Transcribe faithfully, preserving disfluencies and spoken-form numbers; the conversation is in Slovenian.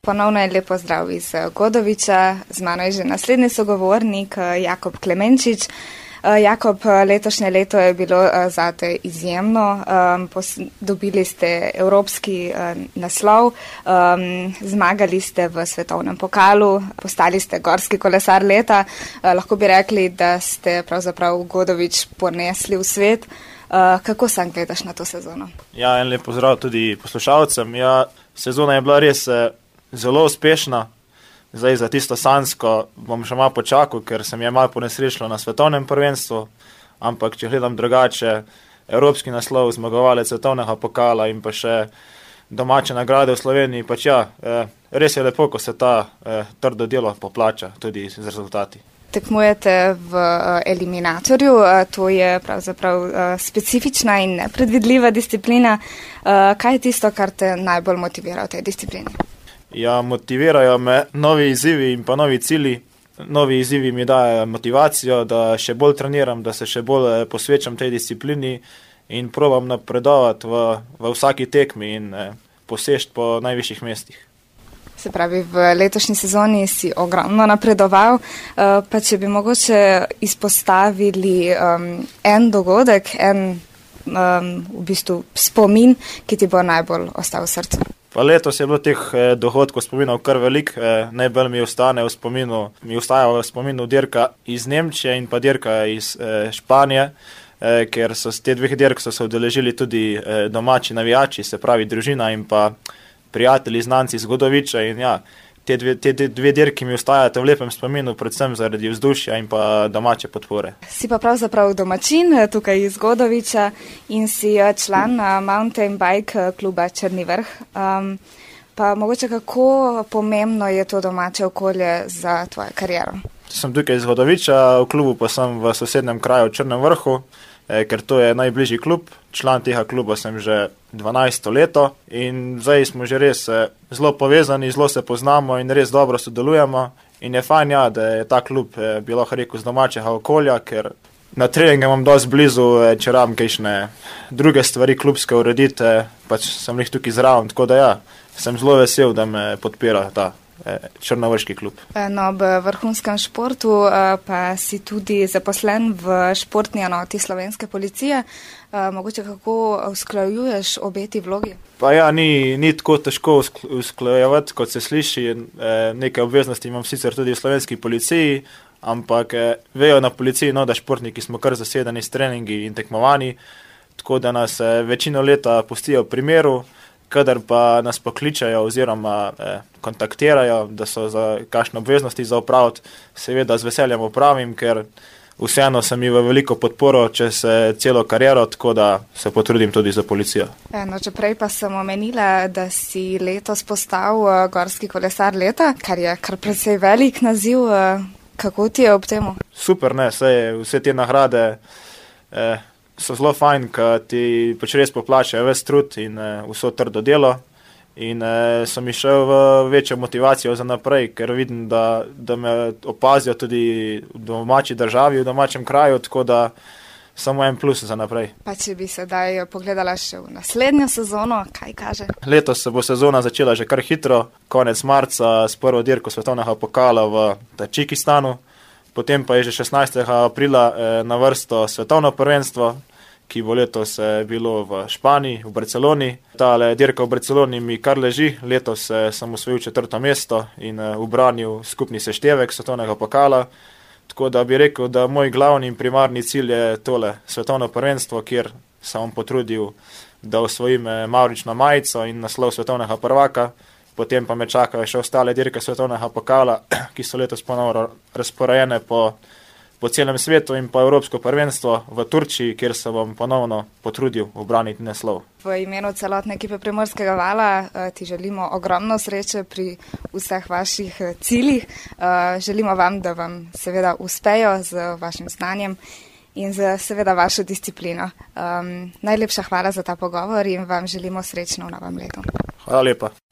Ponovno je lepo zdrav iz Godoviča, z mano je že naslednji sogovornik Jakob Klemenčič. Jakob, letošnje leto je bilo zate izjemno, dobili ste evropski naslov, zmagali ste v svetovnem pokalu, postali ste gorski kolesar leta, lahko bi rekli, da ste pravzaprav Godovič ponesli v svet. Kako sam gledaš na to sezono? Ja, en lep pozdrav tudi poslušalcem. Ja, sezona je bila res zelo uspešna. Zdaj za tisto sanjsko bom še malo počakal, ker sem je malo ponesrečilo na svetovnem prvenstvu, ampak če gledam drugače, evropski naslov, zmagovalec svetovnega pokala in pa še domače nagrade v Sloveniji, pač ja, res je lepo, ko se ta trdo delo poplača tudi z rezultati. Tekmujete v eliminatorju, to je pravzaprav specifična in nepredvidljiva disciplina. Kaj je tisto, kar te najbolj motivira v tej disciplini? Ja, motivirajo me novi izzivi in pa novi cilji. Novi izzivi mi dajo motivacijo, da še bolj treniram, da se še bolj posvečam tej disciplini in probam napredovati v, v vsaki tekmi in posežiti po najvišjih mestih. Se pravi, v letošnji sezoni si ogromno napredoval, pa če bi mogoče izpostavili um, en dogodek, en um, v bistvu spomin, ki ti bo najbolj ostal v srcu. Pa letos je bilo teh eh, dohodkov spominov kar velik, eh, najbolj mi ostane v spominu, mi ostaja v spominu dirka iz Nemčije in pa dirka iz eh, Španije, eh, ker so z te dveh dirk so se udeležili tudi eh, domači navijači, se pravi družina in pa prijatelji, znanci iz Godoviča in ja, te dve, te dve dirki mi ostajate v lepem spominu, predvsem zaradi vzdušja in pa domače podpore. Si pa pravzaprav domačin tukaj iz Godoviča in si član mountain bike kluba Črni vrh. Um, pa mogoče kako pomembno je to domače okolje za tvojo kariero? Sem tukaj iz Godoviča, v klubu pa sem v sosednjem kraju v Črnem vrhu, eh, ker to je najbližji klub. Član tega kluba sem že dvanajsto leto in zdaj smo že res zelo povezani, zelo se poznamo in res dobro sodelujemo in je fajn, ja, da je ta klub, bi lahko rekel, z domačega okolja, ker na treningu imam dosti blizu, če rabim kakšne druge stvari klubske urediti, pač sem jih tukaj zraven, tako da ja, sem zelo vesel, da me podpira ta črnovrški klub. No, ob vrhunskem športu pa si tudi zaposlen v športni enoti slovenske policije. Mogoče kako usklajuješ obe ti vlogi? Pa ja, ni, ni tako težko usklajevati, kot se sliši. Nekaj obveznosti imam sicer tudi v slovenski policiji, ampak vejo na policiji, no, da športniki smo kar zasedeni s treningi in tekmovanji, tako da nas večino leta pustijo v primeru, kadar pa nas pokličajo oziroma eh, kontaktirajo, da so za kakšne obveznosti za opraviti, seveda z veseljem opravim, ker vseeno sem mi v veliko podporo čez celo kariero, tako da se potrudim tudi za policijo. No, če prej pa sem omenila, da si letos postal uh, gorski kolesar leta, kar je kar precej velik naziv. Uh, kako ti je ob temu? Super, ne, saj vse te nagrade eh, so zelo fajn, ker ti pač res poplačajo ves trud in eh, vso trdo delo in eh, sem išel v večjo motivacijo za naprej, ker vidim, da, da me opazijo tudi v domači državi, v domačem kraju, tako da samo en plus za naprej. Pa če bi sedaj pogledala še v naslednjo sezono, kaj kaže? Letos se bo sezona začela že kar hitro, konec marca s prvo dirko svetovnega pokala v Tadžikistanu, potem pa je že šestnajstega aprila eh, na vrsto svetovno prvenstvo, ki bo letos bilo v Španiji, v Barceloni. Tale dirka v Barceloni mi kar leži, letos sem osvojil četrto mesto in ubranil skupni seštevek svetovnega pokala, tako da bi rekel, da moj glavni in primarni cilj je tole svetovno prvenstvo, kjer sem potrudil, da osvojim mavrično majico in naslov svetovnega prvaka, potem pa me čakajo še ostale dirke svetovnega pokala, ki so letos ponovno razporejene po po celem svetu in pa Evropsko prvenstvo v Turčiji, kjer se bom ponovno potrudil obraniti naslov. V imenu celotne ekipe Primorskega vala ti želimo ogromno sreče pri vseh vaših ciljih. Želimo vam, da vam seveda uspejo z vašim znanjem in z seveda vašo disciplino. Um, najlepša hvala za ta pogovor in vam želimo srečno v novem letu. Hvala lepa.